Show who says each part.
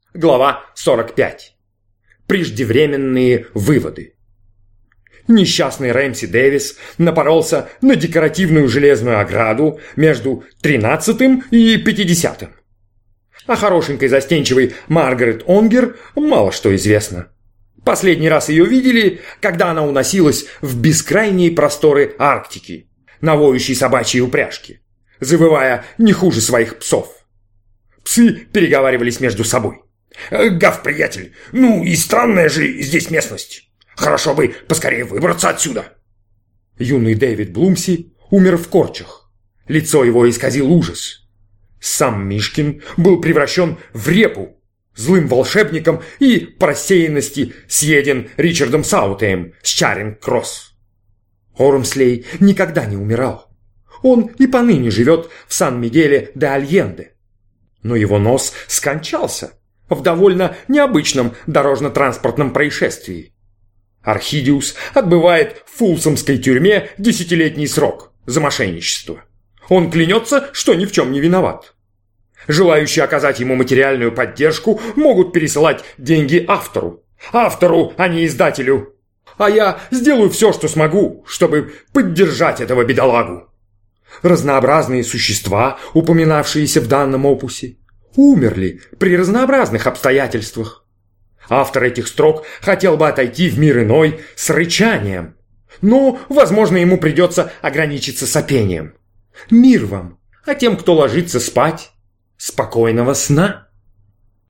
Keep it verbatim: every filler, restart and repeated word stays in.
Speaker 1: Глава сорок пять. Преждевременные выводы. Несчастный Рэмси Дэвис напоролся на декоративную железную ограду между тринадцатым и пятидесятым. О хорошенькой застенчивой Маргарет Онгер мало что известно. Последний раз ее видели, когда она уносилась в бескрайние просторы Арктики на воющей собачьей упряжке, завывая не хуже своих псов. Псы переговаривались между собой. «Гав, приятель, ну и странная же здесь местность. Хорошо бы поскорее выбраться отсюда». Юный Дэвид Блумси умер в корчах. Лицо его исказил ужас. Сам Мишкин был превращен в репу, злым волшебником и по рассеянности съеден Ричардом Саутеем с Чаринг-Кросс. Ормслей никогда не умирал. Он и поныне живет в Сан-Мигеле-де-Альенде. Но его нос скончался в довольно необычном дорожно-транспортном происшествии. Архидиус отбывает в фулсомской тюрьме десятилетний срок за мошенничество. Он клянется, что ни в чем не виноват. Желающие оказать ему материальную поддержку могут пересылать деньги автору. Автору, а не издателю. А я сделаю все, что смогу, чтобы поддержать этого бедолагу. Разнообразные существа, упоминавшиеся в данном опусе, умерли при разнообразных обстоятельствах. Автор этих строк хотел бы отойти в мир иной с рычанием, но, возможно, ему придется ограничиться сопением. Мир вам, а тем, кто ложится спать, спокойного сна.